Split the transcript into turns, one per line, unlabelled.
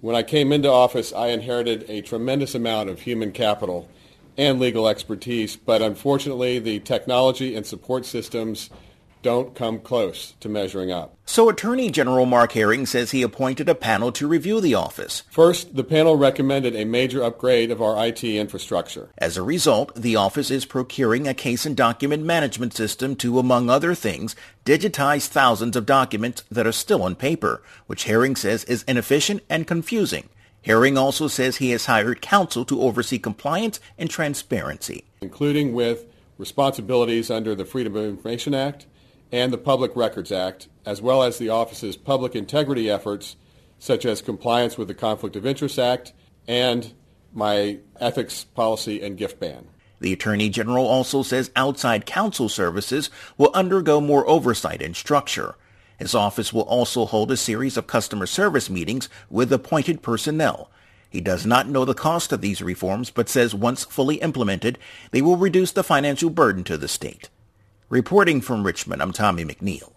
When I came into office, I inherited a tremendous amount of human capital and legal expertise, but unfortunately the technology and support systems don't come close to measuring up.
So Attorney General Mark Herring says he appointed a panel to review the office.
First, the panel recommended a major upgrade of our IT infrastructure.
As a result, the office is procuring a case and document management system to, among other things, digitize thousands of documents that are still on paper, which Herring says is inefficient and confusing. Herring also says he has hired counsel to oversee compliance and transparency,
including with responsibilities under the Freedom of Information Act and the Public Records Act, as well as the office's public integrity efforts, such as compliance with the Conflict of Interest Act and my ethics policy and gift ban.
The Attorney General also says outside counsel services will undergo more oversight and structure. His office will also hold a series of customer service meetings with appointed personnel. He does not know the cost of these reforms, but says once fully implemented, they will reduce the financial burden to the state. Reporting from Richmond, I'm Tommy McNeil.